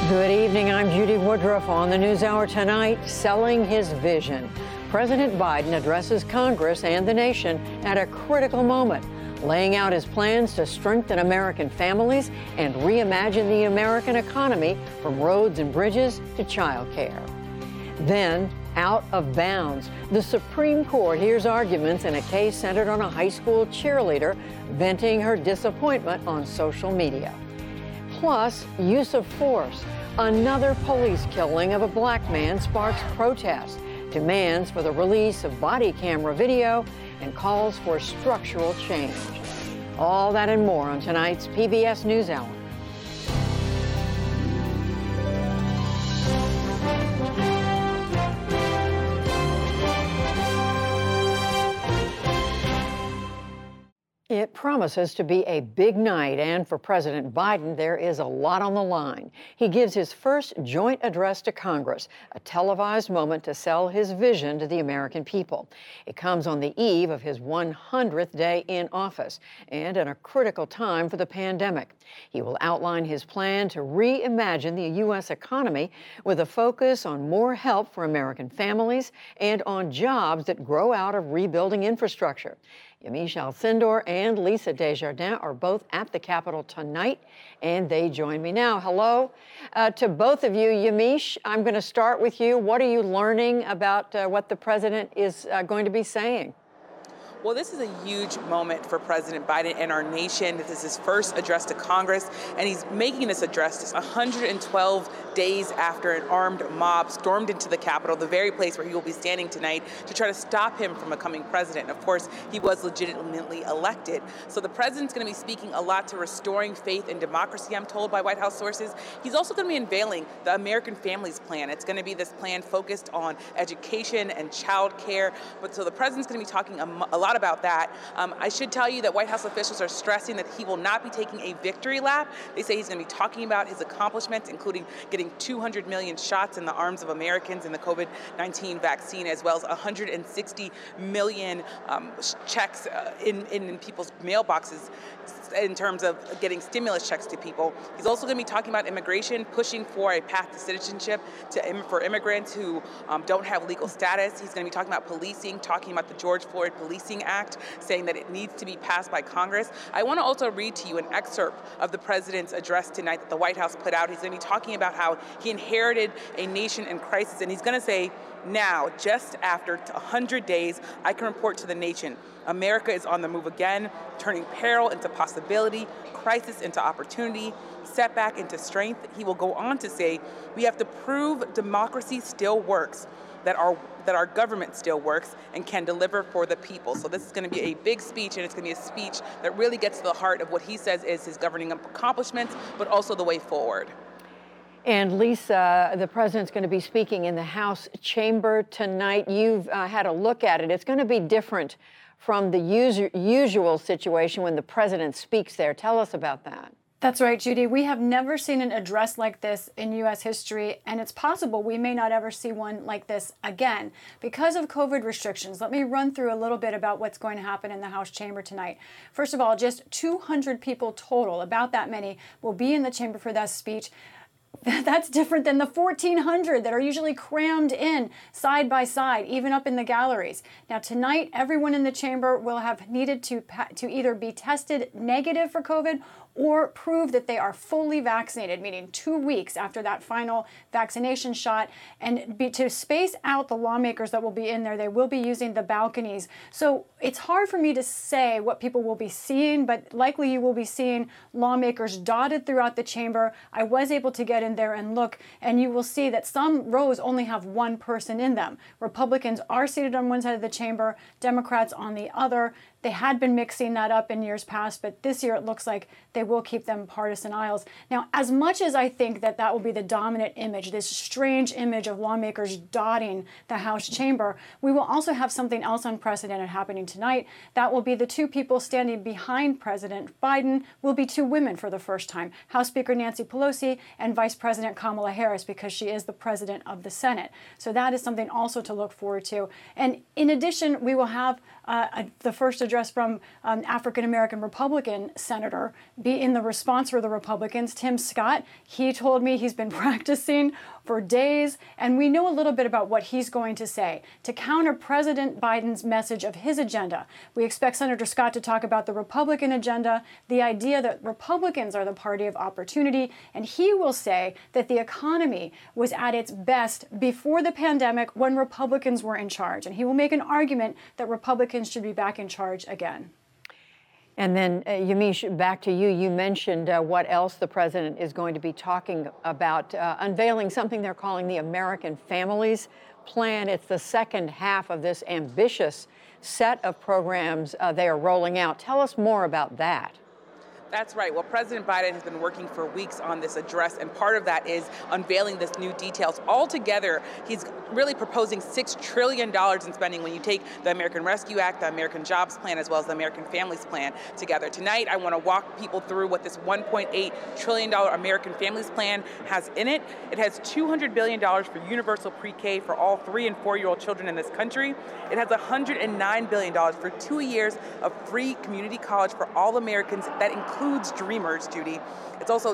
Good evening. I'm Judy Woodruff. On the NewsHour tonight, selling his vision. President Biden addresses Congress and the nation at a critical moment, laying out his plans to strengthen American families and reimagine the American economy from roads and bridges to child care. Then, out of bounds, the Supreme Court hears arguments in a case centered on a high school cheerleader venting her disappointment on social media. Plus, use of force. Another police killing of a black man sparks protests, demands for the release of body camera video, and calls for structural change. All that and more on tonight's PBS NewsHour. It promises to be a big night, and for President Biden, there is a lot on the line. He gives his first joint address to Congress, a televised moment to sell his vision to the American people. It comes on the eve of his 100th day in office and in a critical time for the pandemic. He will outline his plan to reimagine the U.S. economy with a focus on more help for American families and on jobs that grow out of rebuilding infrastructure. Yamiche Alcindor and Lisa Desjardins are both at the Capitol tonight, and they join me now. Hello to both of you. Yamiche, I'm going to start with you. What are you learning about what the president is going to be saying? Well, this is a huge moment for President Biden and our nation. This is his first address to Congress, and he's making this address just 112 days after an armed mob stormed into the Capitol, the very place where he will be standing tonight, to try to stop him from becoming president. Of course, he was legitimately elected. So the president's going to be speaking a lot to restoring faith and democracy, I'm told by White House sources. He's also going to be unveiling the American Families Plan. It's going to be this plan focused on education and child care. So the president's going to be talking a lot about that. I should tell you that White House officials are stressing that he will not be taking a victory lap. They say he's going to be talking about his accomplishments, including getting 200 million shots in the arms of Americans in the COVID-19 vaccine, as well as 160 million checks in people's mailboxes in terms of getting stimulus checks to people. He's also going to be talking about immigration, pushing for a path to citizenship for immigrants who don't have legal status. He's going to be talking about policing, talking about the George Floyd Policing Act, saying that it needs to be passed by Congress. I want to also read to you an excerpt of the president's address tonight that the White House put out. He's going to be talking about how he inherited a nation in crisis, and he's going to say, now, just after 100 days, I can report to the nation, America is on the move again, turning peril into possibility, crisis into opportunity, setback into strength. He will go on to say, we have to prove democracy still works, that our government still works and can deliver for the people. So this is going to be a big speech, and it's going to be a speech that really gets to the heart of what he says is his governing accomplishments, but also the way forward. And Lisa, the president's going to be speaking in the House chamber tonight. You've had a look at it. It's going to be different from the usual situation when the president speaks there. Tell us about that. That's right, Judy. We have never seen an address like this in U.S. history, and it's possible we may not ever see one like this again because of COVID restrictions. Let me run through a little bit about what's going to happen in the House chamber tonight. First of all, just 200 people total, about that many, will be in the chamber for that speech. That's different than the 1,400 that are usually crammed in side by side, even up in the galleries. Now, tonight, everyone in the chamber will have needed to either be tested negative for COVID or prove that they are fully vaccinated, meaning 2 weeks after that final vaccination shot. And to space out the lawmakers that will be in there, they will be using the balconies. So it's hard for me to say what people will be seeing, but likely you will be seeing lawmakers dotted throughout the chamber. I was able to get in there and look, and you will see that some rows only have one person in them. Republicans are seated on one side of the chamber, Democrats on the other. They had been mixing that up in years past, but this year it looks like they will keep them partisan aisles. Now, as much as I think that that will be the dominant image, this strange image of lawmakers dotting the House chamber, we will also have something else unprecedented happening tonight. That will be the two people standing behind President Biden will be two women for the first time, House Speaker Nancy Pelosi and Vice President Kamala Harris, because she is the president of the Senate. So that is something also to look forward to. And in addition, we will have the first address address from African-American Republican senator be in the response for the Republicans, Tim Scott. He told me he's been practicing for days, and we know a little bit about what he's going to say to counter President Biden's message of his agenda. We expect Senator Scott to talk about the Republican agenda, the idea that Republicans are the party of opportunity, and he will say that the economy was at its best before the pandemic when Republicans were in charge. And he will make an argument that Republicans should be back in charge again. And then, Yamiche, back to you. You mentioned what else the president is going to be talking about, unveiling something they're calling the American Families Plan. It's the second half of this ambitious set of programs they are rolling out. Tell us more about that. That's right. Well, President Biden has been working for weeks on this address, and part of that is unveiling this new details. Altogether, he's really proposing $6 trillion in spending when you take the American Rescue Act, the American Jobs Plan, as well as the American Families Plan together. Tonight, I want to walk people through what this $1.8 trillion American Families Plan has in it. It has $200 billion for universal pre-K for all 3- and 4-year-old children in this country. It has $109 billion for 2 years of free community college for all Americans. That includes Dreamers, Judy. It's also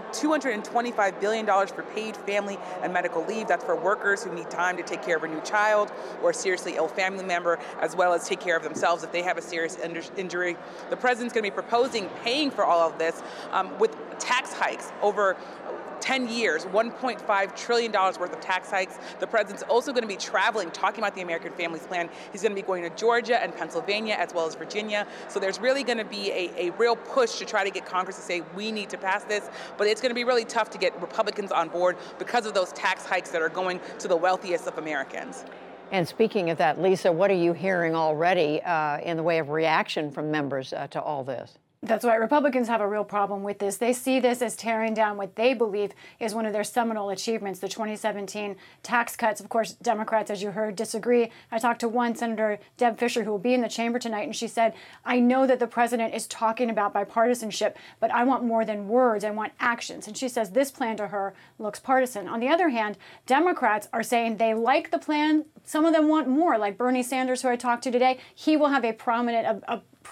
$225 billion for paid family and medical leave. That's for workers who need time to take care of a new child or a seriously ill family member, as well as take care of themselves if they have a serious injury. The president's going to be proposing paying for all of this with tax hikes over 10 years, $1.5 trillion worth of tax hikes. The president's also going to be traveling, talking about the American Families Plan. He's going to be going to Georgia and Pennsylvania, as well as Virginia. So there's really going to be a real push to try to get Congress to say, we need to pass this. But it's going to be really tough to get Republicans on board because of those tax hikes that are going to the wealthiest of Americans. And speaking of that, Lisa, what are you hearing already in the way of reaction from members to all this? That's right. Republicans have a real problem with this. They see this as tearing down what they believe is one of their seminal achievements, the 2017 tax cuts. Of course, Democrats, as you heard, disagree. I talked to one, Senator Deb Fischer, who will be in the chamber tonight, and she said, I know that the president is talking about bipartisanship, but I want more than words. I want actions. And she says this plan to her looks partisan. On the other hand, Democrats are saying they like the plan. Some of them want more, like Bernie Sanders, who I talked to today. He will have a prominent,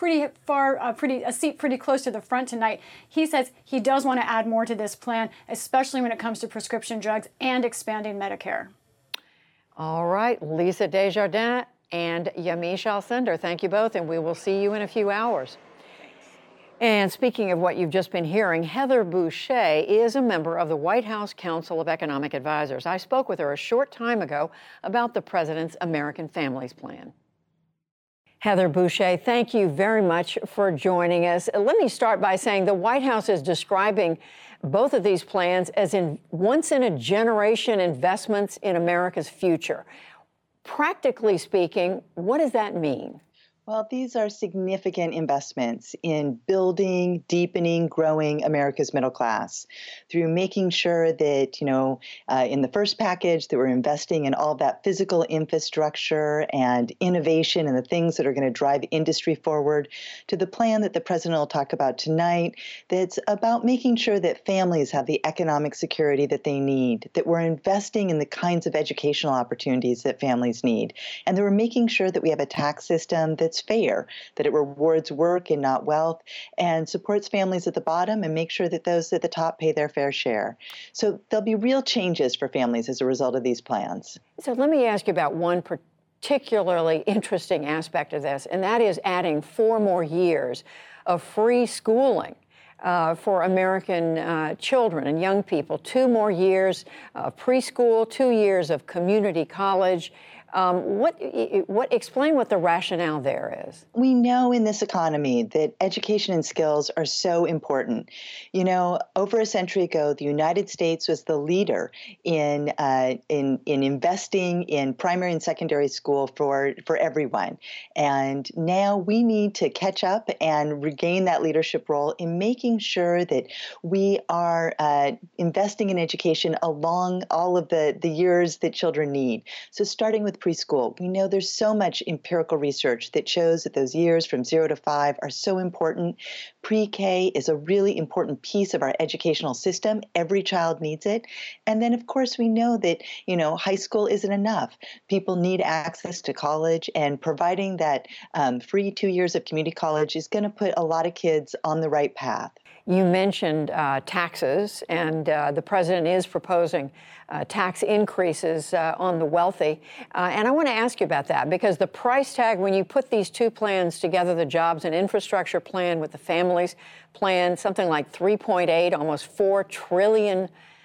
a seat pretty close to the front tonight. He says he does want to add more to this plan, especially when it comes to prescription drugs and expanding Medicare. All right, Lisa Desjardins and Yamiche Alcindor, thank you both, and we will see you in a few hours. And speaking of what you've just been hearing, Heather Boushey is a member of the White House Council of Economic Advisors. I spoke with her a short time ago about the president's American Families Plan. Heather Boushey, thank you very much for joining us. Let me start by saying the White House is describing both of these plans as once-in-a-generation investments in America's future. Practically speaking, what does that mean? Well, these are significant investments in building, deepening, growing America's middle class through making sure that, in the first package that we're investing in all that physical infrastructure and innovation and the things that are going to drive industry forward, to the plan that the president will talk about tonight that's about making sure that families have the economic security that they need, that we're investing in the kinds of educational opportunities that families need, and that we're making sure that we have a tax system that's fair, that it rewards work and not wealth, and supports families at the bottom and makes sure that those at the top pay their fair share. So there'll be real changes for families as a result of these plans. So let me ask you about one particularly interesting aspect of this, and that is adding 4 more years of free schooling for American children and young people. 2 more years of preschool, 2 years of community college. Explain what the rationale there is. We know in this economy that education and skills are so important. Over a century ago, the United States was the leader in investing in primary and secondary school for everyone. And now we need to catch up and regain that leadership role in making sure that we are investing in education along all of the years that children need. So starting with preschool, we know there's so much empirical research that shows that those years from 0 to 5 are so important Pre-K is a really important piece of our educational system. Every child needs it. And then, of course, we know that, high school isn't enough. People need access to college, and providing that free 2 years of community college is going to put a lot of kids on the right path. You mentioned taxes, and the president is proposing tax increases on the wealthy. And I want to ask you about that, because the price tag, when you put these two plans together, the jobs and infrastructure plan with the families plan, something like 3.8, almost $4 trillion.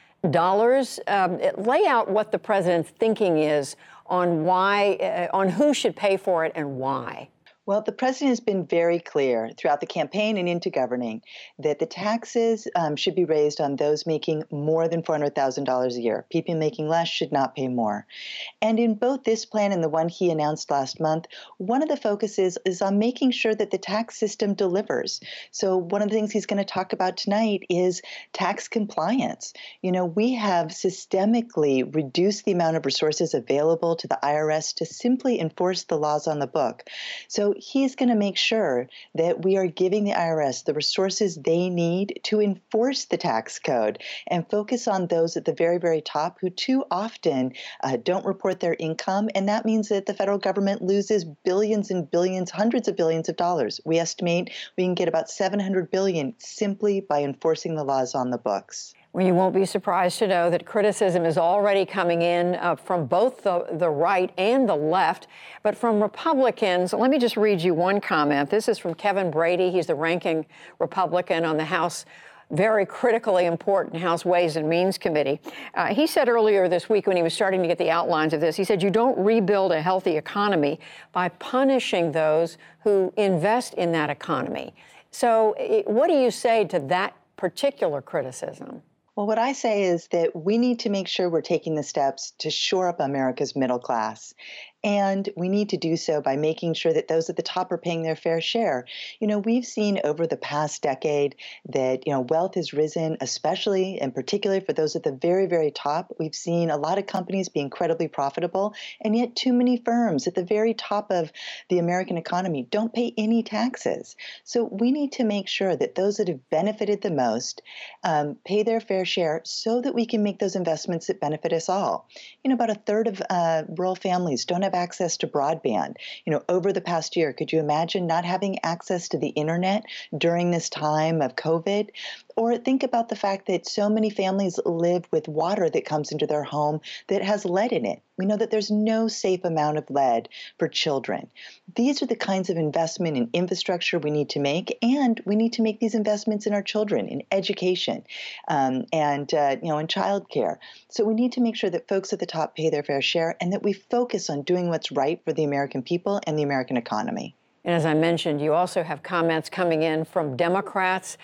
Lay out what the president's thinking is on why, on who should pay for it and why. Well, the president has been very clear throughout the campaign and into governing that the taxes should be raised on those making more than $400,000 a year. People making less should not pay more. And in both this plan and the one he announced last month, one of the focuses is on making sure that the tax system delivers. So one of the things he's going to talk about tonight is tax compliance. We have systemically reduced the amount of resources available to the IRS to simply enforce the laws on the book. So he's going to make sure that we are giving the IRS the resources they need to enforce the tax code and focus on those at the very, very top who too often don't report their income. And that means that the federal government loses billions and billions, hundreds of billions of dollars. We estimate we can get about $700 billion simply by enforcing the laws on the books. Well, you won't be surprised to know that criticism is already coming in from both the right and the left. But from Republicans, let me just read you one comment. This is from Kevin Brady. He's the ranking Republican on the House, very critically important House Ways and Means Committee. He said earlier this week, when he was starting to get the outlines of this, he said, you don't rebuild a healthy economy by punishing those who invest in that economy. So what do you say to that particular criticism? Well, what I say is that we need to make sure we're taking the steps to shore up America's middle class. And we need to do so by making sure that those at the top are paying their fair share. We've seen over the past decade that, wealth has risen, especially and particularly for those at the very, very top. We've seen a lot of companies be incredibly profitable, and yet too many firms at the very top of the American economy don't pay any taxes. So we need to make sure that those that have benefited the most pay their fair share so that we can make those investments that benefit us all. About a third of rural families don't have access to broadband. Over the past year, could you imagine not having access to the internet during this time of COVID? Or think about the fact that so many families live with water that comes into their home that has lead in it. We know that there's no safe amount of lead for children. These are the kinds of investment in infrastructure we need to make, and we need to make these investments in our children, in education, and in childcare. So we need to make sure that folks at the top pay their fair share, and that we focus on doing what's right for the American people and the American economy. And as I mentioned, you also have comments coming in from Democrats,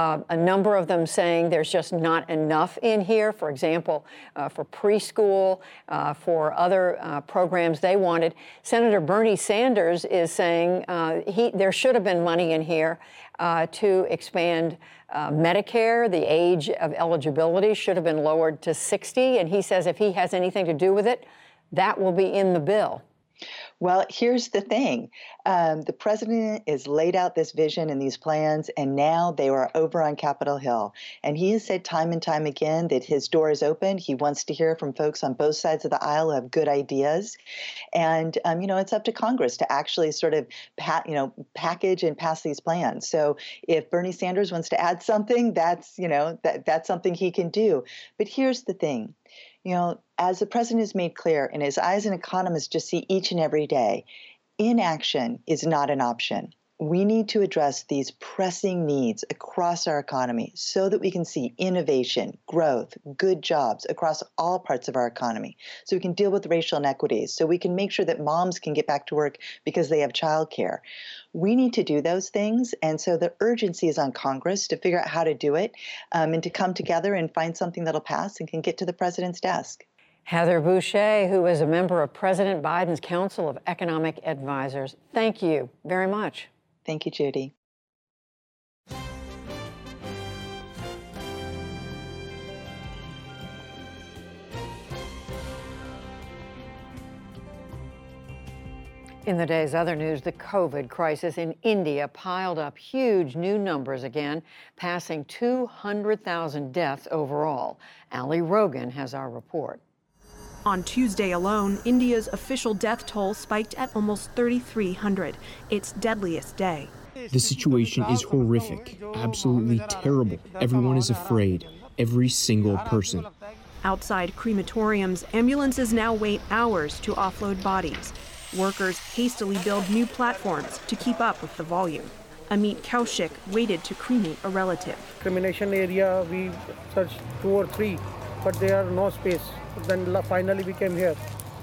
a number of them saying there's just not enough in here, for example, for preschool, for other programs they wanted. Senator Bernie Sanders is saying there should have been money in here to expand Medicare. The age of eligibility should have been lowered to 60. And he says if he has anything to do with it, that will be in the bill. Well, here's the thing. The president has laid out this vision and these plans, and now they are over on Capitol Hill. And he has said time and time again that his door is open. He wants to hear from folks on both sides of the aisle who have good ideas. And, it's up to Congress to actually sort of, package and pass these plans. So if Bernie Sanders wants to add something, that's something he can do. But here's the thing. As the president has made clear, and as I as an economist just see each and every day, inaction is not an option. We need to address these pressing needs across our economy so that we can see innovation, growth, good jobs across all parts of our economy, so we can deal with racial inequities, so we can make sure that moms can get back to work because they have childcare. We need to do those things, and so the urgency is on Congress to figure out how to do it and to come together and find something that'll pass and can get to the president's desk. Heather Boushey, who is a member of President Biden's Council of Economic Advisors, thank you very much. Thank you, Judy. In the day's other news, the COVID crisis in India piled up huge new numbers again, passing 200,000 deaths overall. Ali Rogan has our report. On Tuesday alone, India's official death toll spiked at almost 3,300, its deadliest day. The situation is horrific, absolutely terrible. Everyone is afraid, every single person. Outside crematoriums, ambulances now wait hours to offload bodies. Workers hastily build new platforms to keep up with the volume. Amit Kaushik waited to cremate a relative. Cremation area, we searched 2 or 3, but there are no space. Then finally we came here.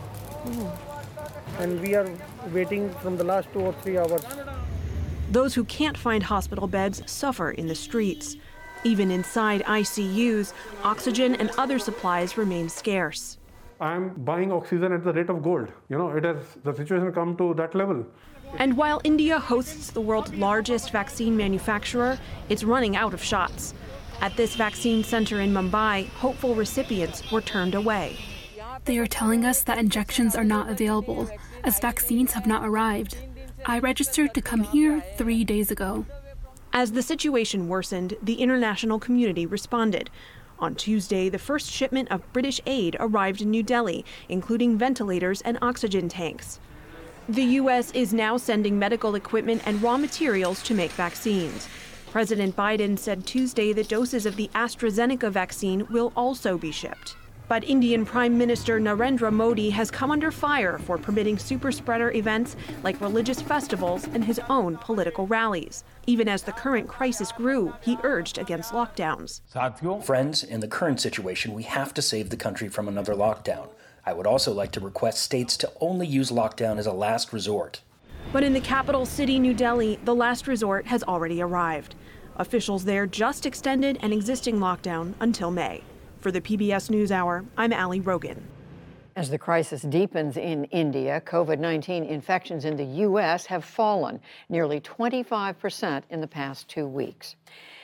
And we are waiting from the last 2 or 3 hours. Those who can't find hospital beds suffer in the streets. Even inside ICUs, oxygen and other supplies remain scarce. I'm buying oxygen at the rate of gold. The situation come to that level. And while India hosts the world's largest vaccine manufacturer, it's running out of shots. At this vaccine center in Mumbai, hopeful recipients were turned away. They are telling us that injections are not available, as vaccines have not arrived. I registered to come here 3 days ago. As the situation worsened, the international community responded. On Tuesday, the first shipment of British aid arrived in New Delhi, including ventilators and oxygen tanks. The U.S. is now sending medical equipment and raw materials to make vaccines. President Biden said Tuesday that doses of the AstraZeneca vaccine will also be shipped. But Indian Prime Minister Narendra Modi has come under fire for permitting super-spreader events like religious festivals and his own political rallies. Even as the current crisis grew, he urged against lockdowns. Friends, in the current situation, we have to save the country from another lockdown. I would also like to request states to only use lockdown as a last resort. But in the capital city, New Delhi, the last resort has already arrived. Officials there just extended an existing lockdown until May. For the PBS NewsHour, I'm Ali Rogan. As the crisis deepens in India, COVID-19 infections in the U.S. have fallen nearly 25% in the past 2 weeks.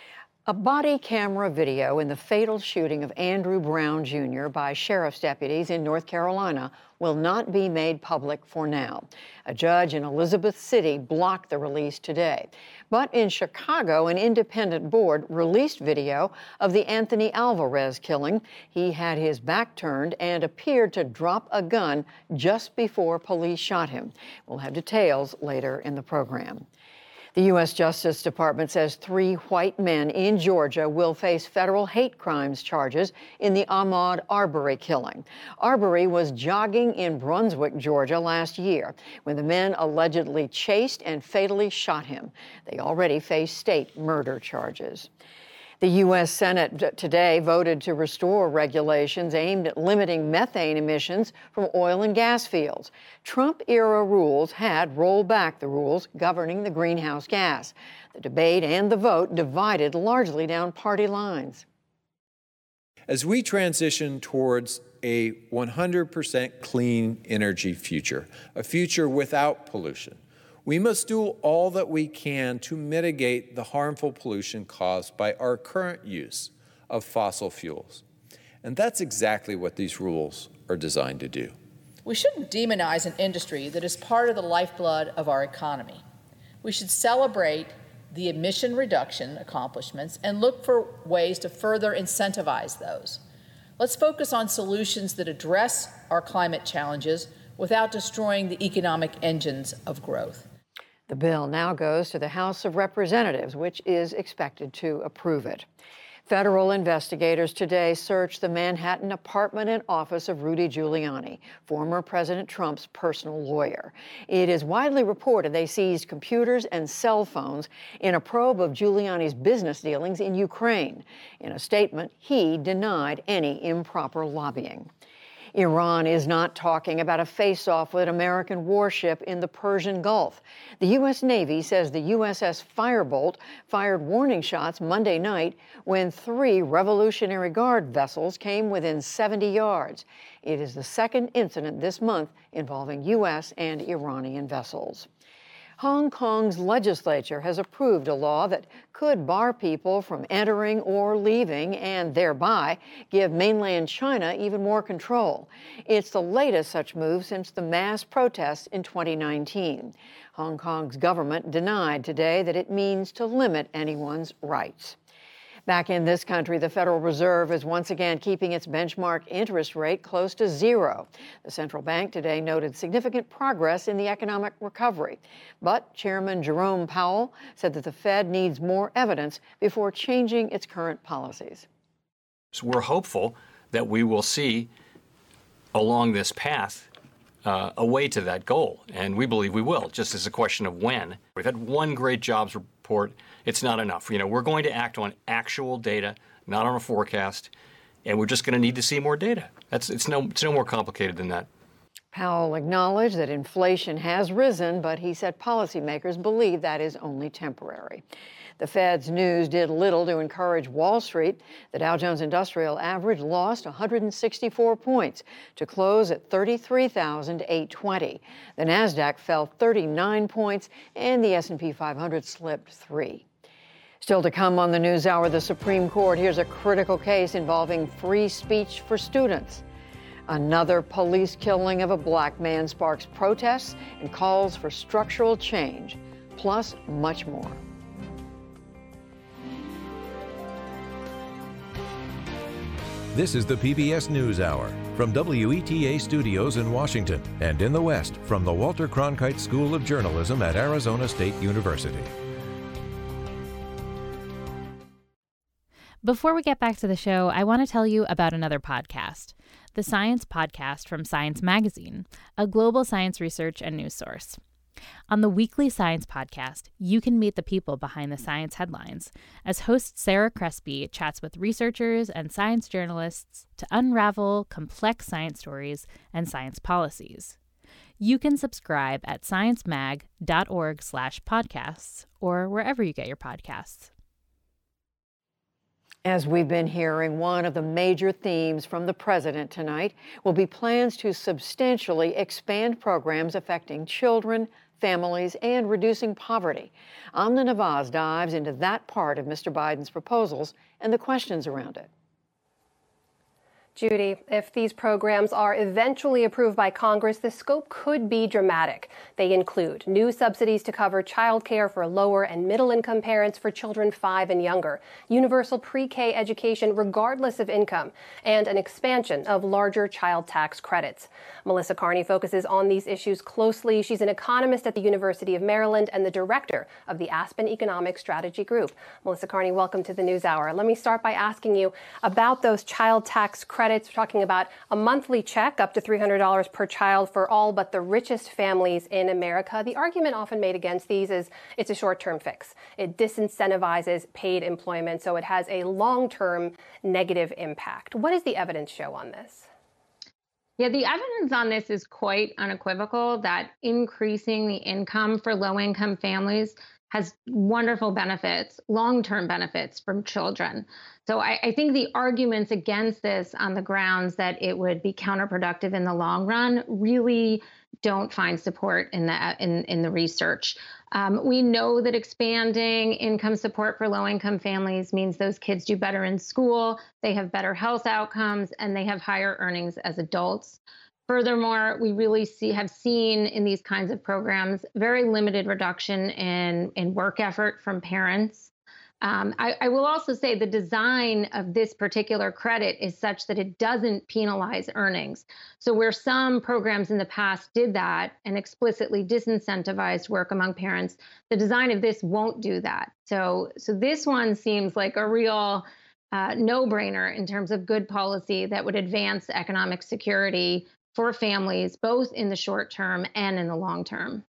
A body camera video in the fatal shooting of Andrew Brown Jr. by sheriff's deputies in North Carolina will not be made public for now. A judge in Elizabeth City blocked the release today. But in Chicago, an independent board released video of the Anthony Alvarez killing. He had his back turned and appeared to drop a gun just before police shot him. We'll have details later in the program. The U.S. Justice Department says 3 white men in Georgia will face federal hate crimes charges in the Ahmaud Arbery killing. Arbery was jogging in Brunswick, Georgia last year when the men allegedly chased and fatally shot him. They already face state murder charges. The U.S. Senate today voted to restore regulations aimed at limiting methane emissions from oil and gas fields. Trump-era rules had rolled back the rules governing the greenhouse gas. The debate and the vote divided largely down party lines. As we transition towards a 100% clean energy future, a future without pollution, we must do all that we can to mitigate the harmful pollution caused by our current use of fossil fuels. And that's exactly what these rules are designed to do. We shouldn't demonize an industry that is part of the lifeblood of our economy. We should celebrate the emission reduction accomplishments and look for ways to further incentivize those. Let's focus on solutions that address our climate challenges without destroying the economic engines of growth. The bill now goes to the House of Representatives, which is expected to approve it. Federal investigators today searched the Manhattan apartment and office of Rudy Giuliani, former President Trump's personal lawyer. It is widely reported they seized computers and cell phones in a probe of Giuliani's business dealings in Ukraine. In a statement, he denied any improper lobbying. Iran is not talking about a face-off with an American warship in the Persian Gulf. The U.S. Navy says the USS Firebolt fired warning shots Monday night when 3 Revolutionary Guard vessels came within 70 yards. It is the second incident this month involving U.S. and Iranian vessels. Hong Kong's legislature has approved a law that could bar people from entering or leaving and thereby give mainland China even more control. It's the latest such move since the mass protests in 2019. Hong Kong's government denied today that it means to limit anyone's rights. Back in this country, the Federal Reserve is once again keeping its benchmark interest rate close to zero. The central bank today noted significant progress in the economic recovery. But Chairman Jerome Powell said that the Fed needs more evidence before changing its current policies. So we're hopeful that we will see along this path a way to that goal, and we believe we will, just as a question of when. We've had one great jobs report. It's not enough. We're going to act on actual data, not on a forecast, and we're just going to need to see more data. It's no more complicated than that. Powell acknowledged that inflation has risen, but he said policymakers believe that is only temporary. The Fed's news did little to encourage Wall Street. The Dow Jones Industrial Average lost 164 points to close at 33,820. The Nasdaq fell 39 points, and the S&P 500 slipped 3. Still to come on the NewsHour, the Supreme Court hears a critical case involving free speech for students. Another police killing of a black man sparks protests and calls for structural change, plus much more. This is the PBS NewsHour from WETA Studios in Washington and in the West from the Walter Cronkite School of Journalism at Arizona State University. Before we get back to the show, I want to tell you about another podcast, the Science Podcast from Science Magazine, a global science research and news source. On the weekly Science Podcast, you can meet the people behind the science headlines as host Sarah Crespi chats with researchers and science journalists to unravel complex science stories and science policies. You can subscribe at sciencemag.org/podcasts or wherever you get your podcasts. As we've been hearing, one of the major themes from the president tonight will be plans to substantially expand programs affecting children, families, and reducing poverty. Amna Nawaz dives into that part of Mr. Biden's proposals and the questions around it. Judy, if these programs are eventually approved by Congress, the scope could be dramatic. They include new subsidies to cover child care for lower and middle-income parents for children 5 and younger, universal pre-K education regardless of income, and an expansion of larger child tax credits. Melissa Carney focuses on these issues closely. She's an economist at the University of Maryland and the director of the Aspen Economic Strategy Group. Melissa Carney, welcome to the NewsHour. Let me start by asking you about those child tax credits. We're talking about a monthly check up to $300 per child for all but the richest families in America. The argument often made against these is it's a short-term fix. It disincentivizes paid employment, so it has a long-term negative impact. What does the evidence show on this? Yeah, the evidence on this is quite unequivocal that increasing the income for low-income families has wonderful benefits, long-term benefits from children. So I think the arguments against this on the grounds that it would be counterproductive in the long run really don't find support in the research. We know that expanding income support for low-income families means those kids do better in school, they have better health outcomes, and they have higher earnings as adults. Furthermore, we really have seen in these kinds of programs very limited reduction in work effort from parents. I will also say the design of this particular credit is such that it doesn't penalize earnings. So where some programs in the past did that and explicitly disincentivized work among parents, the design of this won't do that. So this one seems like a real no-brainer in terms of good policy that would advance economic security for families, both in the short term and in the long term.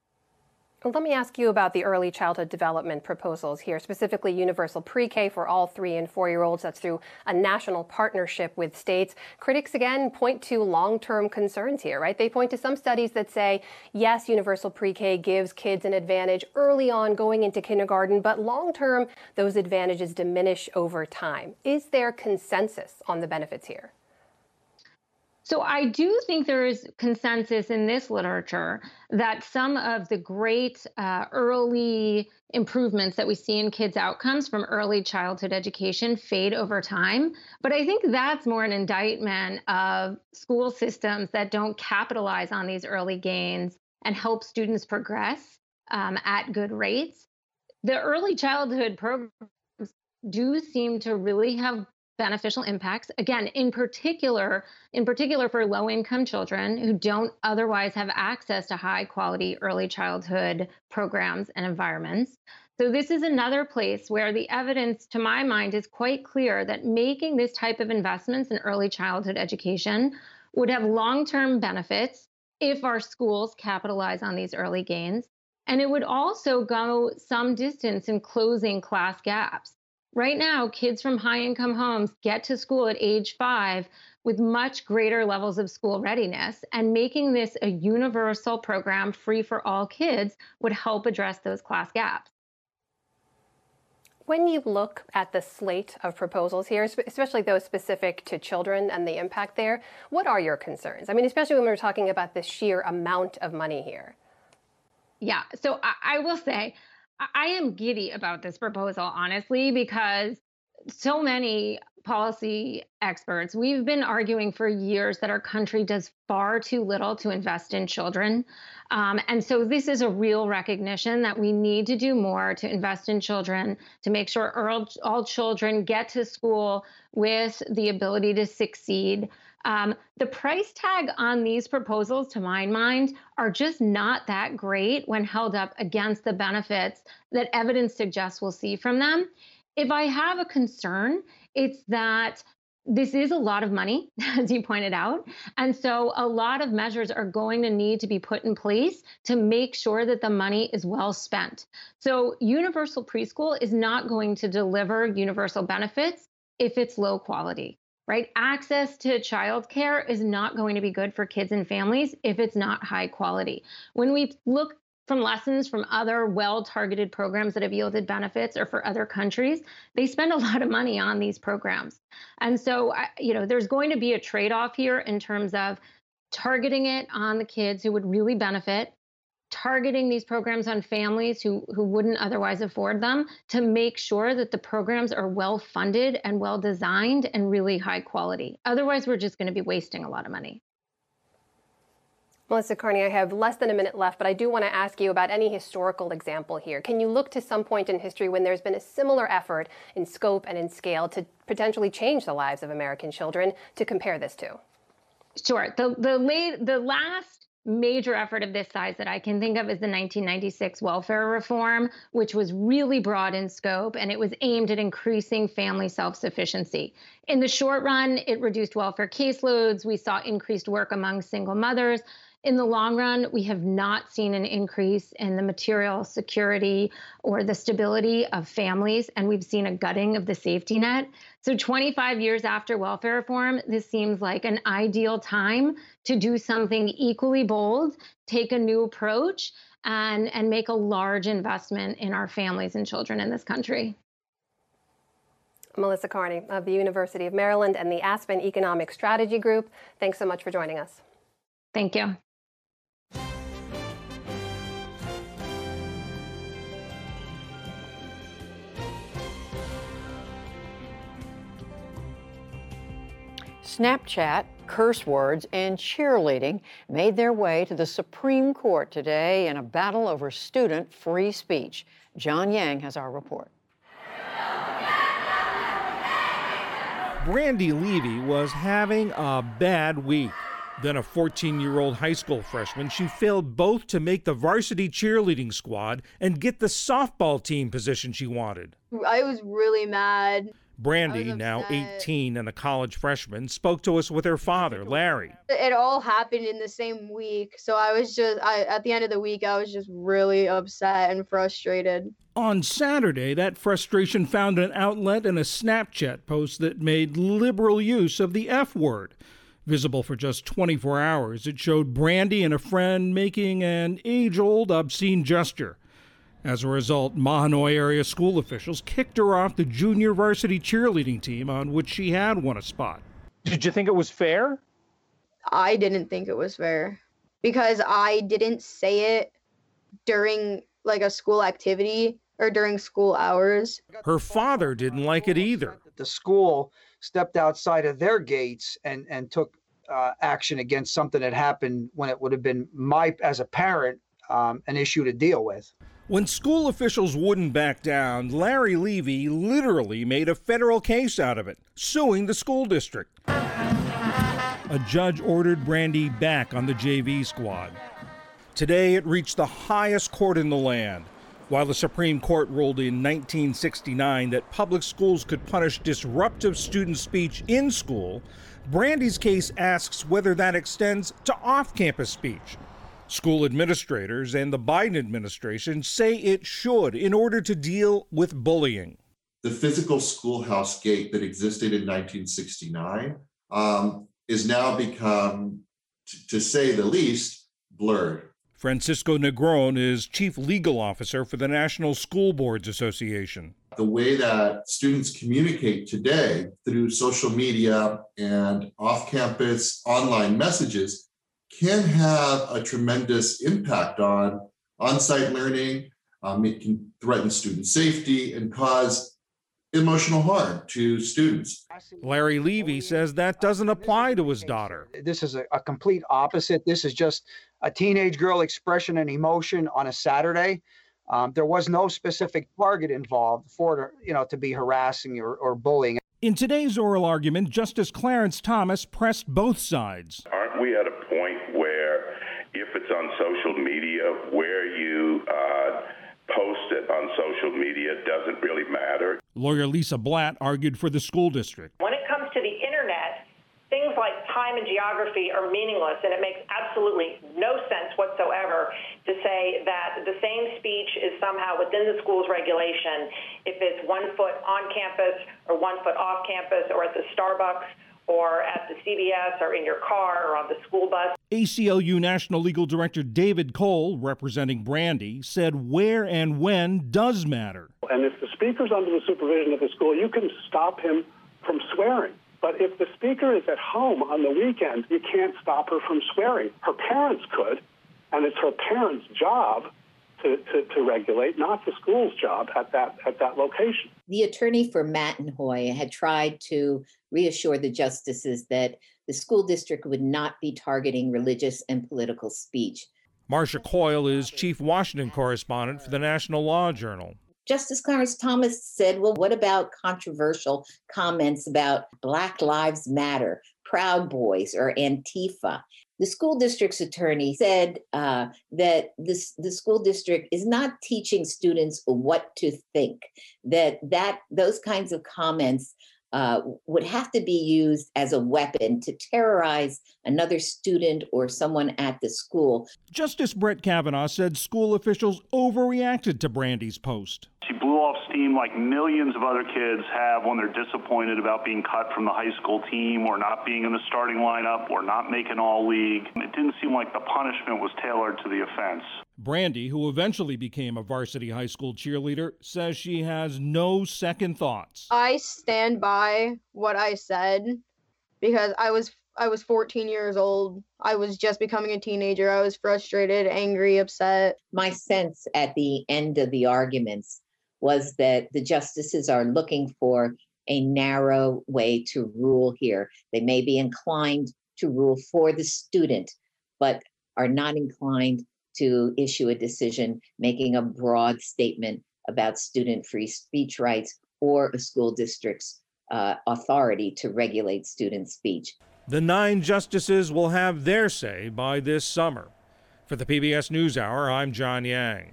Well, let me ask you about the early childhood development proposals here, specifically universal pre-K for all 3 and 4-year-olds. That's through a national partnership with states. Critics, again, point to long-term concerns here, right? They point to some studies that say, yes, universal pre-K gives kids an advantage early on going into kindergarten, but long-term, those advantages diminish over time. Is there consensus on the benefits here? So I do think there is consensus in this literature that some of the great early improvements that we see in kids' outcomes from early childhood education fade over time. But I think that's more an indictment of school systems that don't capitalize on these early gains and help students progress at good rates. The early childhood programs do seem to really have beneficial impacts, again, in particular for low-income children who don't otherwise have access to high-quality early childhood programs and environments. So this is another place where the evidence, to my mind, is quite clear that making this type of investments in early childhood education would have long-term benefits if our schools capitalize on these early gains. And it would also go some distance in closing class gaps. Right now, kids from high-income homes get to school at age 5 with much greater levels of school readiness, and making this a universal program free for all kids would help address those class gaps. When you look at the slate of proposals here, especially those specific to children and the impact there, what are your concerns? I mean, especially when we're talking about the sheer amount of money here. Yeah, so I will say, I am giddy about this proposal, honestly, because so many policy experts, we've been arguing for years that our country does far too little to invest in children. And so this is a real recognition that we need to do more to invest in children, to make sure all children get to school with the ability to succeed. The price tag on these proposals, to my mind, are just not that great when held up against the benefits that evidence suggests we'll see from them. If I have a concern, it's that this is a lot of money, as you pointed out. And so a lot of measures are going to need to be put in place to make sure that the money is well spent. So universal preschool is not going to deliver universal benefits if it's low quality. Right? Access to childcare is not going to be good for kids and families if it's not high quality. When we look from lessons from other well-targeted programs that have yielded benefits, or for other countries, they spend a lot of money on these programs. And so, there's going to be a trade-off here in terms of targeting it on the kids who would really benefit, targeting these programs on families who wouldn't otherwise afford them, to make sure that the programs are well funded and well designed and really high quality. Otherwise, we're just going to be wasting a lot of money. Melissa Carney, I have less than a minute left, but I do want to ask you about any historical example here. Can you look to some point in history when there's been a similar effort in scope and in scale to potentially change the lives of American children to compare this to? Sure. The last major effort of this size that I can think of is the 1996 welfare reform, which was really broad in scope, and it was aimed at increasing family self-sufficiency. In the short run, it reduced welfare caseloads. We saw increased work among single mothers. In the long run, we have not seen an increase in the material security or the stability of families, and we've seen a gutting of the safety net. So 25 years after welfare reform, this seems like an ideal time to do something equally bold, take a new approach, and make a large investment in our families and children in this country. Melissa Carney of the University of Maryland and the Aspen Economic Strategy Group, thanks so much for joining us. Thank you. Snapchat, curse words, and cheerleading made their way to the Supreme Court today in a battle over student free speech. John Yang has our report. Brandy Levy was having a bad week. Then a 14-year-old high school freshman, she failed both to make the varsity cheerleading squad and get the softball team position she wanted. I was really mad. Brandy, now 18 and a college freshman, spoke to us with her father, Larry. It all happened in the same week, so at the end of the week, I was just really upset and frustrated. On Saturday, that frustration found an outlet in a Snapchat post that made liberal use of the F word. Visible for just 24 hours, it showed Brandy and a friend making an age-old obscene gesture. As a result, Mahanoy area school officials kicked her off the junior varsity cheerleading team on which she had won a spot. Did you think it was fair? I didn't think it was fair because I didn't say it during like a school activity or during school hours. Her father didn't like it either. The school stepped outside of their gates and took action against something that happened when it would have been as a parent, an issue to deal with. When school officials wouldn't back down, Larry Levy literally made a federal case out of it, suing the school district. A judge ordered Brandy back on the JV squad. Today, it reached the highest court in the land. While the Supreme Court ruled in 1969 that public schools could punish disruptive student speech in school, Brandy's case asks whether that extends to off-campus speech. School administrators and the Biden administration say it should in order to deal with bullying. The physical schoolhouse gate that existed in 1969 is now become, to say the least, blurred. Francisco Negron is Chief Legal Officer for the National School Boards Association. The way that students communicate today through social media and off-campus online messages can have a tremendous impact on on-site learning. It can threaten student safety and cause emotional harm to students. Larry Levy says that doesn't apply to his daughter. This is a complete opposite. This is just a teenage girl expression and emotion on a Saturday. There was no specific target involved for her, to be harassing or bullying. In today's oral argument, Justice Clarence Thomas pressed both sides. Aren't we at a point where, if it's on social media, where you post it on social media doesn't really matter? Lawyer Lisa Blatt argued for the school district. When it comes to the internet, things like time and geography are meaningless, and it makes absolutely no sense whatsoever to say that the same speech is somehow within the school's regulation if it's 1 foot on campus or 1 foot off campus or at the Starbucks or at the CVS or in your car or on the school bus. ACLU National Legal Director David Cole, representing Brandy, said where and when does matter. And if the speaker's under the supervision of the school, you can stop him from swearing. But if the speaker is at home on the weekend, you can't stop her from swearing. Her parents could, and it's her parents' job to regulate, not the school's job at that location. The attorney for Mattenhoy had tried to reassure the justices that the school district would not be targeting religious and political speech. Marcia Coyle is chief Washington correspondent for the National Law Journal. Justice Clarence Thomas said, well, what about controversial comments about Black Lives Matter, Proud Boys, or Antifa? The school district's attorney said that the school district is not teaching students what to think, that those kinds of comments would have to be used as a weapon to terrorize another student or someone at the school. Justice Brett Kavanaugh said school officials overreacted to Brandy's post. She blew off steam like millions of other kids have when they're disappointed about being cut from the high school team or not being in the starting lineup or not making all-league. It didn't seem like the punishment was tailored to the offense. Brandy, who eventually became a varsity high school cheerleader, says she has no second thoughts. I stand by what I said because I was 14 years old. I was just becoming a teenager. I was frustrated, angry, upset. My sense at the end of the arguments was that the justices are looking for a narrow way to rule here. They may be inclined to rule for the student, but are not inclined to issue a decision making a broad statement about student-free speech rights or a school district's authority to regulate student speech. The 9 justices will have their say by this summer. For the PBS NewsHour, I'm John Yang.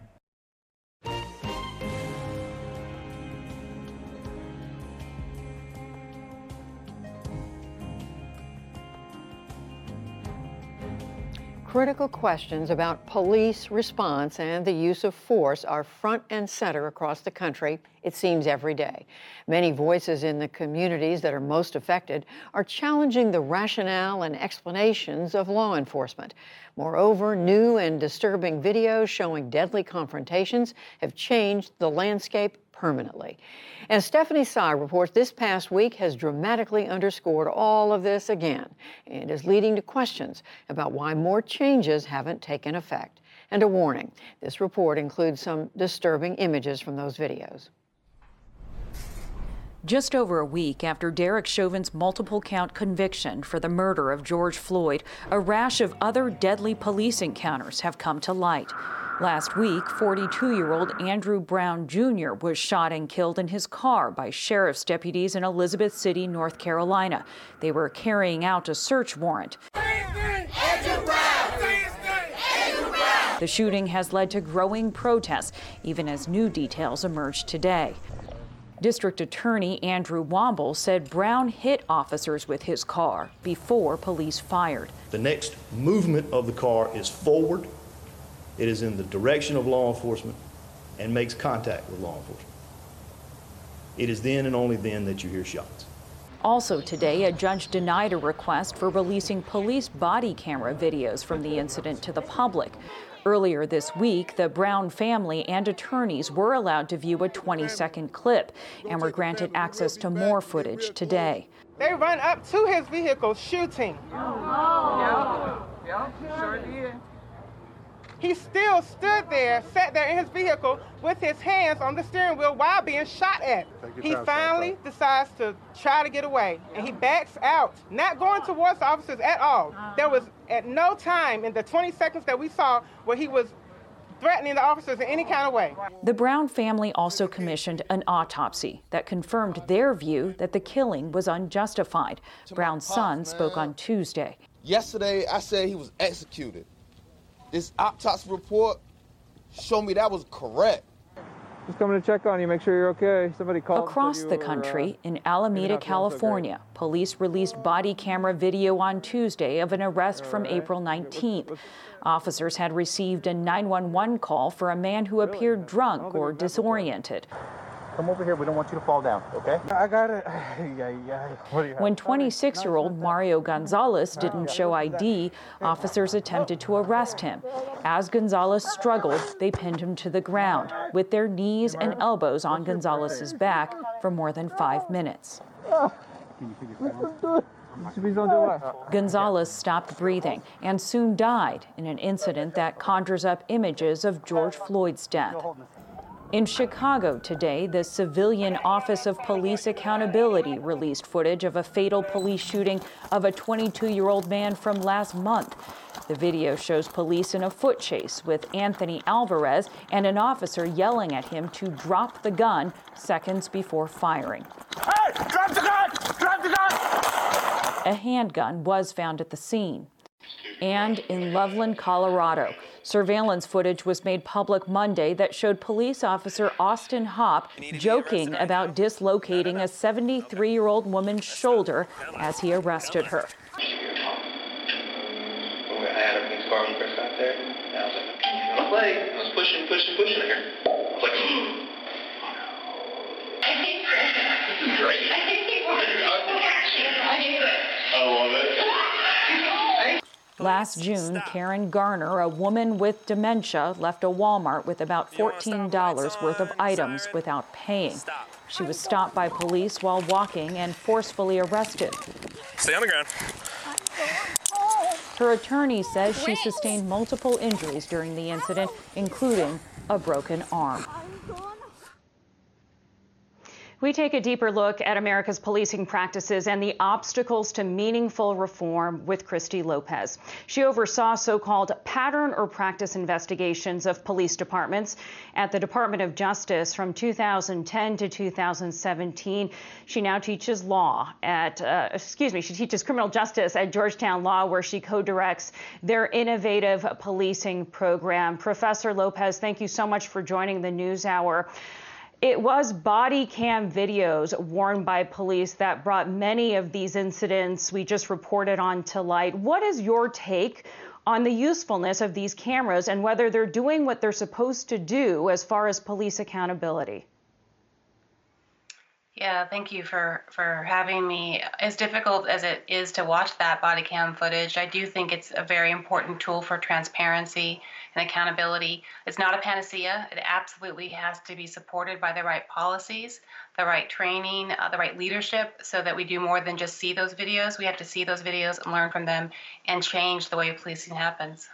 Critical questions about police response and the use of force are front and center across the country, it seems, every day. Many voices in the communities that are most affected are challenging the rationale and explanations of law enforcement. Moreover, new and disturbing videos showing deadly confrontations have changed the landscape permanently. And Stephanie Sy reports this past week has dramatically underscored all of this again and is leading to questions about why more changes haven't taken effect. And a warning, this report includes some disturbing images from those videos. Just over a week after Derek Chauvin's multiple-count conviction for the murder of George Floyd, a rash of other deadly police encounters have come to light. Last week, 42-year-old Andrew Brown Jr. was shot and killed in his car by sheriff's deputies in Elizabeth City, North Carolina. They were carrying out a search warrant. The shooting has led to growing protests, even as new details emerged today. District Attorney Andrew Womble said Brown hit officers with his car before police fired. The next movement of the car is forward. It is in the direction of law enforcement and makes contact with law enforcement. It is then and only then that you hear shots. Also today, a judge denied a request for releasing police body camera videos from the incident to the public. Earlier this week, the Brown family and attorneys were allowed to view a 20-second clip and were granted access to more footage today. They run up to his vehicle shooting. Yeah, sure did. He still stood there, sat there in his vehicle with his hands on the steering wheel while being shot at. He finally decides to try to get away, and he backs out, not going towards the officers at all. There was at no time in the 20 seconds that we saw where he was threatening the officers in any kind of way. The Brown family also commissioned an autopsy that confirmed their view that the killing was unjustified. Brown's son spoke on Tuesday. Yesterday, I said he was executed. This autopsy report showed me that was correct. Just coming to check on you, make sure you're okay. Somebody called. Across the country, in Alameda, California, police released body camera video on Tuesday of an arrest from April 19th. Officers had received a 911 call for a man who appeared drunk or disoriented. Come over here. We don't want you to fall down, okay? I got it. When 26-year-old Mario Gonzalez didn't show ID, officers attempted to arrest him. As Gonzalez struggled, they pinned him to the ground with their knees and elbows on Gonzalez's back for more than 5 minutes. Gonzalez stopped breathing and soon died in an incident that conjures up images of George Floyd's death. In Chicago today, the Civilian Office of Police Accountability released footage of a fatal police shooting of a 22-year-old man from last month. The video shows police in a foot chase with Anthony Alvarez and an officer yelling at him to drop the gun seconds before firing. Hey, drop the gun! Drop the gun! A handgun was found at the scene. And in Loveland, Colorado, surveillance footage was made public Monday that showed police officer Austin Hopp joking about dislocating a 73-year-old woman's shoulder as he arrested her. I had a police car when first got there, and I was like, don't play. I was pushing her. I was like, this is great. I love it. Last June, Karen Garner, a woman with dementia, left a Walmart with about $14 worth of items without paying. She was stopped by police while walking and forcefully arrested. Stay on the ground. Her attorney says she sustained multiple injuries during the incident, including a broken arm. We take a deeper look at America's policing practices and the obstacles to meaningful reform with Christy Lopez. She oversaw so-called pattern or practice investigations of police departments at the Department of Justice from 2010 to 2017. She now teaches she teaches criminal justice at Georgetown Law, where she co-directs their innovative policing program. Professor Lopez, thank you so much for joining the NewsHour. It was body cam videos worn by police that brought many of these incidents we just reported on to light. What is your take on the usefulness of these cameras and whether they're doing what they're supposed to do as far as police accountability? Yeah, thank you for having me. As difficult as it is to watch that body cam footage, I do think it's a very important tool for transparency and accountability. It's not a panacea. It absolutely has to be supported by the right policies, the right training, the right leadership, so that we do more than just see those videos. We have to see those videos and learn from them and change the way policing happens.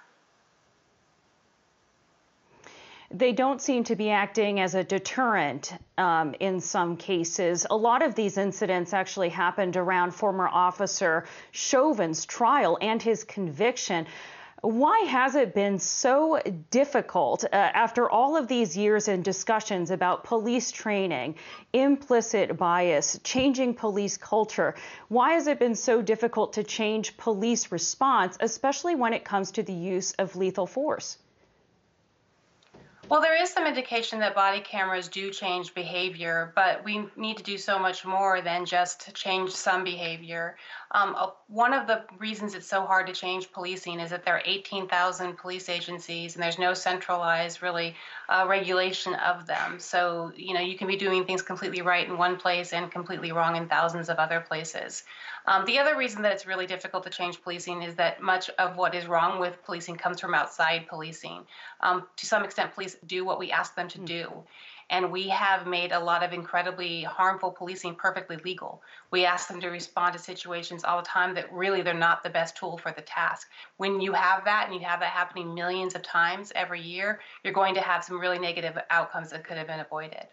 They don't seem to be acting as a deterrent in some cases. A lot of these incidents actually happened around former officer Chauvin's trial and his conviction. Why has it been so difficult after all of these years in discussions about police training, implicit bias, changing police culture? Why has it been so difficult to change police response, especially when it comes to the use of lethal force? Well, there is some indication that body cameras do change behavior, but we need to do so much more than just change some behavior. One of the reasons it's so hard to change policing is that there are 18,000 police agencies and there's no centralized really regulation of them. So, you can be doing things completely right in one place and completely wrong in thousands of other places. The other reason that it's really difficult to change policing is that much of what is wrong with policing comes from outside policing. To some extent, police do what we ask them to do. And we have made a lot of incredibly harmful policing perfectly legal. We ask them to respond to situations all the time that really they're not the best tool for the task. When you have that, and you have that happening millions of times every year, you're going to have some really negative outcomes that could have been avoided.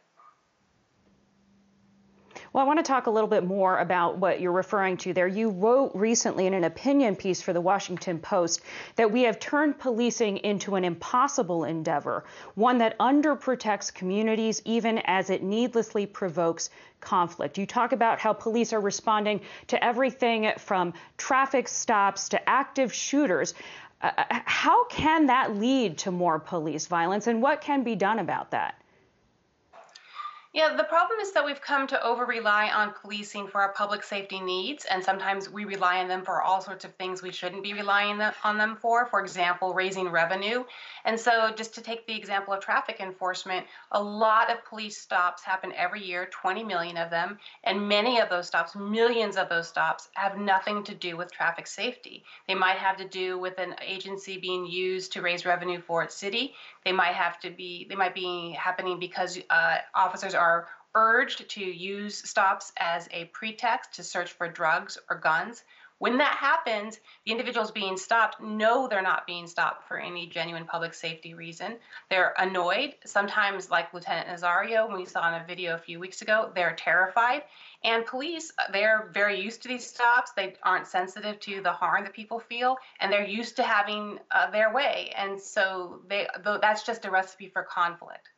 Well, I want to talk a little bit more about what you're referring to there. You wrote recently in an opinion piece for the Washington Post that we have turned policing into an impossible endeavor, one that underprotects communities even as it needlessly provokes conflict. You talk about how police are responding to everything from traffic stops to active shooters. How can that lead to more police violence, and what can be done about that? Yeah, the problem is that we've come to over-rely on policing for our public safety needs, and sometimes we rely on them for all sorts of things we shouldn't be relying on them for example, raising revenue. And so just to take the example of traffic enforcement, a lot of police stops happen every year, 20 million of them, and many of those stops, millions of those stops, have nothing to do with traffic safety. They might have to do with an agency being used to raise revenue for its city. They might be happening because officers are urged to use stops as a pretext to search for drugs or guns. When that happens, the individuals being stopped know they're not being stopped for any genuine public safety reason. They're annoyed, sometimes like Lieutenant Nazario, when we saw in a video a few weeks ago, they're terrified. And police, they're very used to these stops. They aren't sensitive to the harm that people feel, and they're used to having their way. And so that's just a recipe for conflict.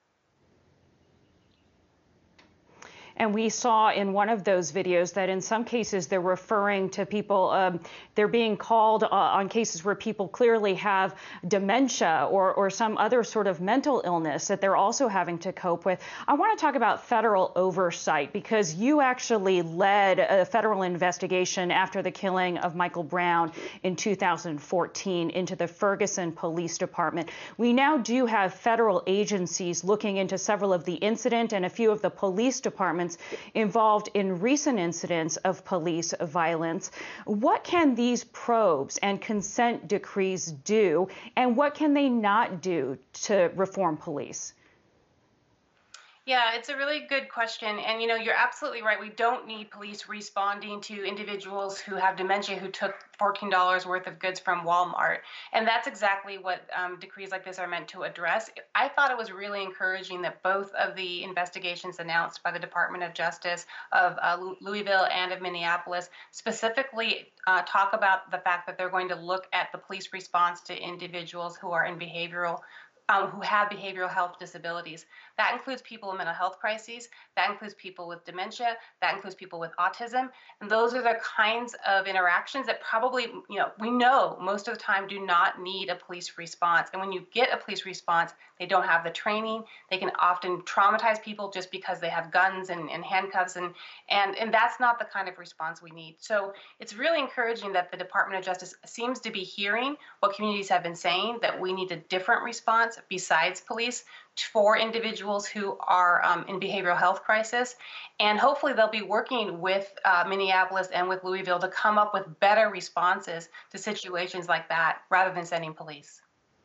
And we saw in one of those videos that in some cases they're referring to people, they're being called on cases where people clearly have dementia or some other sort of mental illness that they're also having to cope with. I want to talk about federal oversight, because you actually led a federal investigation after the killing of Michael Brown in 2014 into the Ferguson Police Department. We now do have federal agencies looking into several of the incident and a few of the police departments involved in recent incidents of police violence. What can these probes and consent decrees do, and what can they not do to reform police? Yeah, it's a really good question. And, you're absolutely right. We don't need police responding to individuals who have dementia who took $14 worth of goods from Walmart. And that's exactly what decrees like this are meant to address. I thought it was really encouraging that both of the investigations announced by the Department of Justice of Louisville and of Minneapolis specifically talk about the fact that they're going to look at the police response to individuals who are in who have behavioral health disabilities. That includes people with mental health crises, that includes people with dementia, that includes people with autism. And those are the kinds of interactions that probably, we know most of the time do not need a police response. And when you get a police response, they don't have the training. They can often traumatize people just because they have guns and handcuffs. And that's not the kind of response we need. So it's really encouraging that the Department of Justice seems to be hearing what communities have been saying, that we need a different response besides police for individuals who are in behavioral health crisis. And hopefully they'll be working with Minneapolis and with Louisville to come up with better responses to situations like that rather than sending police.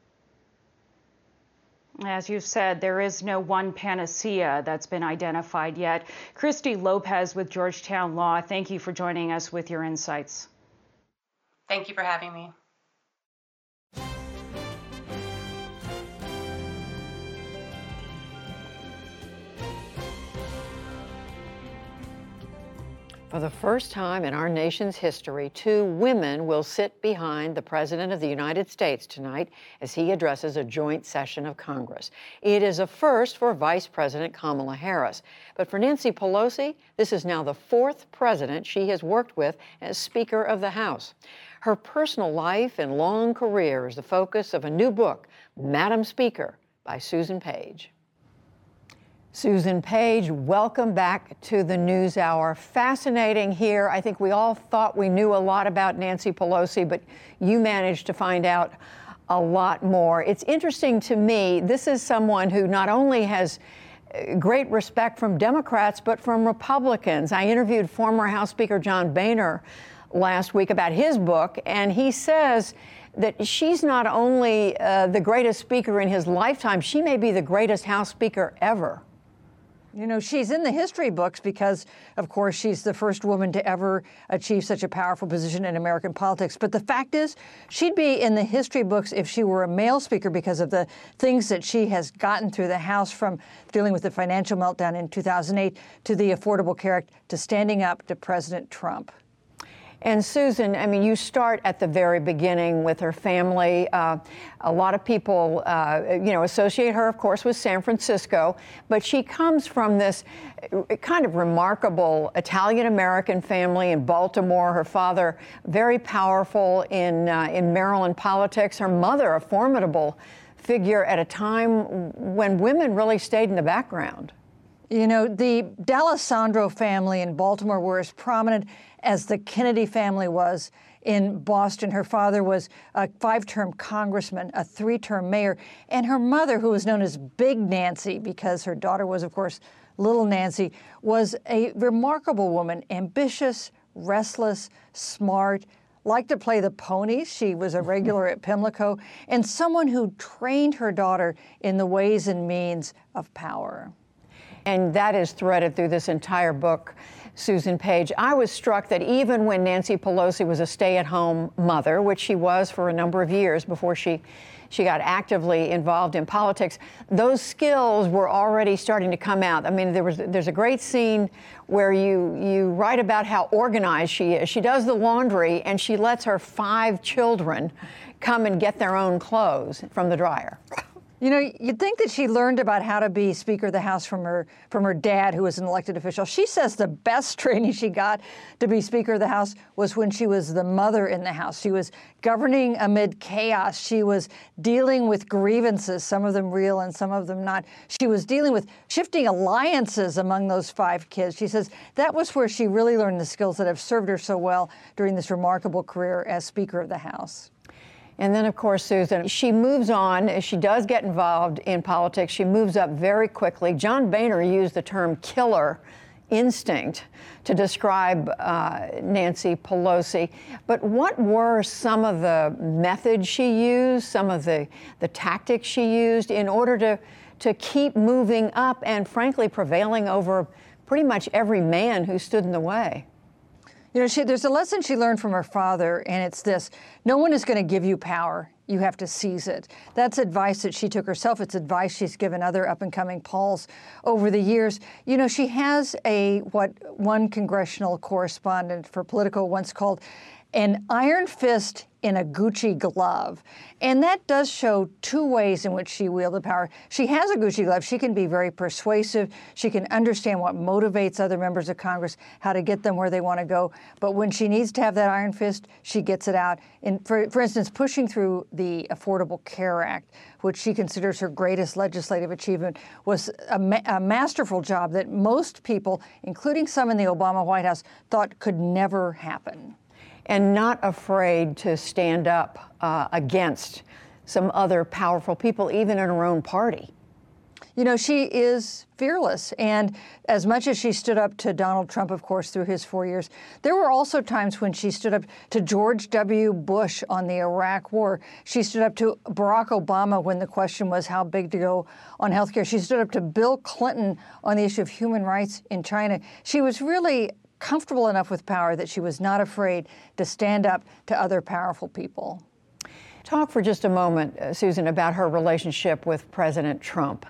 As you said, there is no one panacea that's been identified yet. Christy Lopez with Georgetown Law, thank you for joining us with your insights. Thank you for having me. For the first time in our nation's history, 2 women will sit behind the President of the United States tonight as he addresses a joint session of Congress. It is a first for Vice President Kamala Harris. But for Nancy Pelosi, this is now the 4th president she has worked with as Speaker of the House. Her personal life and long career is the focus of a new book, Madam Speaker, by Susan Page. Susan Page, welcome back to the NewsHour. Fascinating here. I think we all thought we knew a lot about Nancy Pelosi, but you managed to find out a lot more. It's interesting to me, this is someone who not only has great respect from Democrats, but from Republicans. I interviewed former House Speaker John Boehner last week about his book, and he says that she's not only the greatest speaker in his lifetime, she may be the greatest House Speaker ever. You know, she's in the history books because, of course, she's the first woman to ever achieve such a powerful position in American politics. But the fact is, she'd be in the history books if she were a male speaker because of the things that she has gotten through the House, from dealing with the financial meltdown in 2008 to the Affordable Care Act to standing up to President Trump. And Susan, I mean, you start at the very beginning with her family. A lot of people, associate her, of course, with San Francisco, but she comes from this kind of remarkable Italian-American family in Baltimore. Her father, very powerful in Maryland politics. Her mother, a formidable figure at a time when women really stayed in the background. You know, the D'Alessandro family in Baltimore were as prominent as the Kennedy family was in Boston. Her father was a 5-term congressman, a 3-term mayor, and her mother, who was known as Big Nancy because her daughter was, of course, Little Nancy, was a remarkable woman, ambitious, restless, smart, liked to play the ponies. She was a regular at Pimlico, and someone who trained her daughter in the ways and means of power. And that is threaded through this entire book, Susan Page. I was struck that even when Nancy Pelosi was a stay-at-home mother, which she was for a number of years before she got actively involved in politics, those skills were already starting to come out. I mean, there's a great scene where you write about how organized she is. She does the laundry, and she lets her 5 children come and get their own clothes from the dryer. You know, you'd think that she learned about how to be Speaker of the House from her dad, who was an elected official. She says the best training she got to be Speaker of the House was when she was the mother in the House. She was governing amid chaos. She was dealing with grievances, some of them real and some of them not. She was dealing with shifting alliances among those 5 kids. She says that was where she really learned the skills that have served her so well during this remarkable career as Speaker of the House. And then, of course, Susan, she moves on. She does get involved in politics. She moves up very quickly. John Boehner used the term killer instinct to describe Nancy Pelosi. But what were some of the methods she used, some of the tactics she used in order to keep moving up and, frankly, prevailing over pretty much every man who stood in the way? You know, there's a lesson she learned from her father, and it's this: no one is going to give you power. You have to seize it. That's advice that she took herself. It's advice she's given other up-and-coming Pauls over the years. You know, she has what one congressional correspondent for Politico once called an iron fist in a Gucci glove. And that does show 2 ways in which she wielded power. She has a Gucci glove. She can be very persuasive. She can understand what motivates other members of Congress, how to get them where they want to go. But when she needs to have that iron fist, she gets it out. For instance, pushing through the Affordable Care Act, which she considers her greatest legislative achievement, was a masterful job that most people, including some in the Obama White House, thought could never happen. And not afraid to stand up against some other powerful people, even in her own party. You know, she is fearless. And as much as she stood up to Donald Trump, of course, through his 4 years, there were also times when she stood up to George W. Bush on the Iraq War. She stood up to Barack Obama when the question was how big to go on health care. She stood up to Bill Clinton on the issue of human rights in China. She was really comfortable enough with power that she was not afraid to stand up to other powerful people. Talk for just a moment, Susan, about her relationship with President Trump.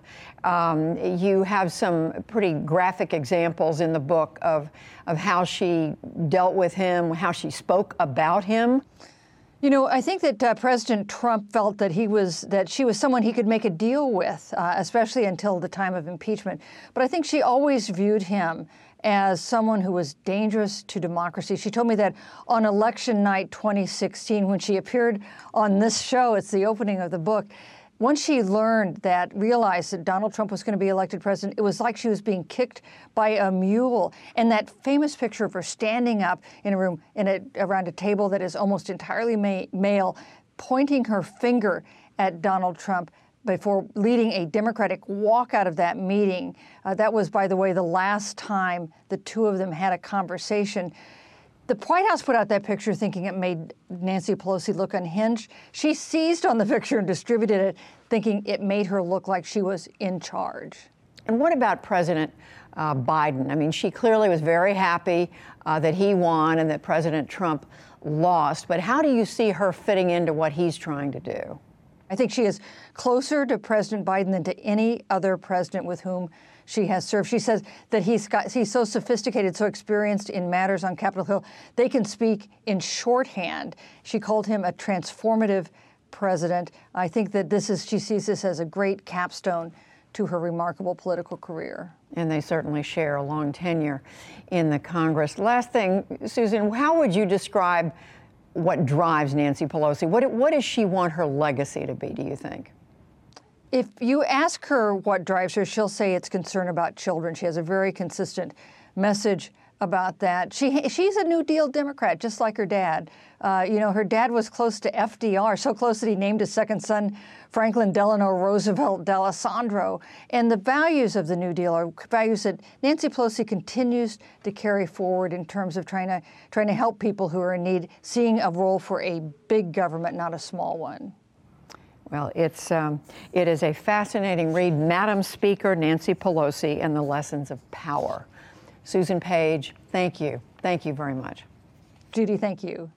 You have some pretty graphic examples in the book of how she dealt with him, how she spoke about him. You know, I think that President Trump felt that she was someone he could make a deal with, especially until the time of impeachment. But I think she always viewed him as someone who was dangerous to democracy. She told me that on election night 2016, when she appeared on this show, it's the opening of the book, once she realized that Donald Trump was going to be elected president, it was like she was being kicked by a mule. And that famous picture of her standing up in a room around a table that is almost entirely male, pointing her finger at Donald Trump before leading a Democratic walk out of that meeting. That was, by the way, the last time the two of them had a conversation. The White House put out that picture thinking it made Nancy Pelosi look unhinged. She seized on the picture and distributed it, thinking it made her look like she was in charge. And what about President Biden? I mean, she clearly was very happy that he won and that President Trump lost. But how do you see her fitting into what he's trying to do? I think she is closer to President Biden than to any other president with whom she has served. She says that he's so sophisticated, so experienced in matters on Capitol Hill, they can speak in shorthand. She called him a transformative president. I think that she sees this as a great capstone to her remarkable political career. And they certainly share a long tenure in the Congress. Last thing, Susan, how would you describe what drives Nancy Pelosi? What does she want her legacy to be, do you think? If you ask her what drives her, she'll say it's concern about children. She has a very consistent message about that. She's a New Deal Democrat, just like her dad. Her dad was close to FDR, so close that he named his second son Franklin Delano Roosevelt D'Alessandro. And the values of the New Deal are values that Nancy Pelosi continues to carry forward in terms of trying to help people who are in need, seeing a role for a big government, not a small one. Well, it is a fascinating read. Madam Speaker, Nancy Pelosi and the Lessons of Power. Susan Page, thank you. Thank you very much. Judy, thank you.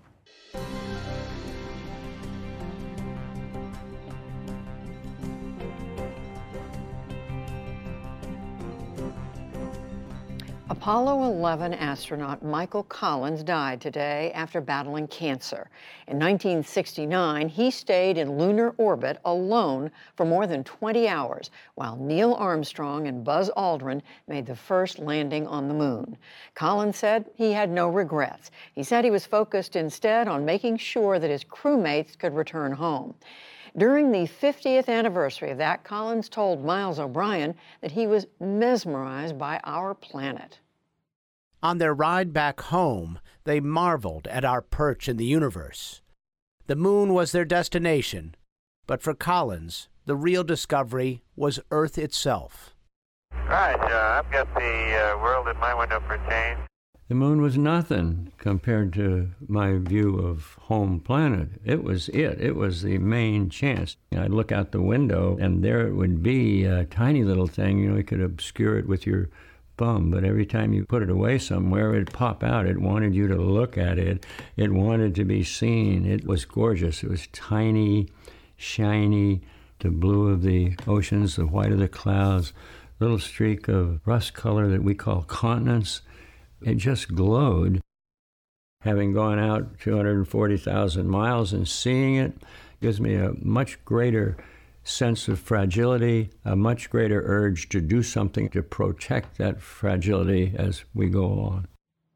Apollo 11 astronaut Michael Collins died today after battling cancer. In 1969, he stayed in lunar orbit alone for more than 20 hours, while Neil Armstrong and Buzz Aldrin made the first landing on the moon. Collins said he had no regrets. He said he was focused instead on making sure that his crewmates could return home. During the 50th anniversary of that, Collins told Miles O'Brien that he was mesmerized by our planet. On their ride back home, they marveled at our perch in the universe. The moon was their destination, but for Collins, the real discovery was Earth itself. Right, I've got the world in my window for change. The moon was nothing compared to my view of home planet. It was the main chance. I'd look out the window, and there it would be, a tiny little thing. You could obscure it with your bum, but every time you put it away somewhere, it'd pop out. It wanted you to look at it. It wanted to be seen. It was gorgeous. It was tiny, shiny, the blue of the oceans, the white of the clouds, little streak of rust color that we call continents. It just glowed. Having gone out 240,000 miles and seeing it gives me a much greater sense of fragility, a much greater urge to do something to protect that fragility as we go along.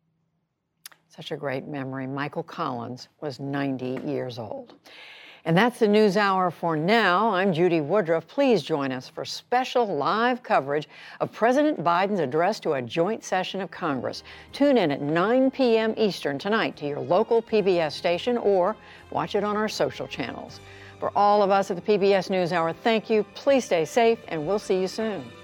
Such a great memory. Michael Collins was 90 years old. And that's the News Hour for now. I'm Judy Woodruff. Please join us for special live coverage of President Biden's address to a joint session of Congress. Tune in at 9 p.m. Eastern tonight to your local PBS station or watch it on our social channels. For all of us at the PBS NewsHour, thank you. Please stay safe, and we'll see you soon.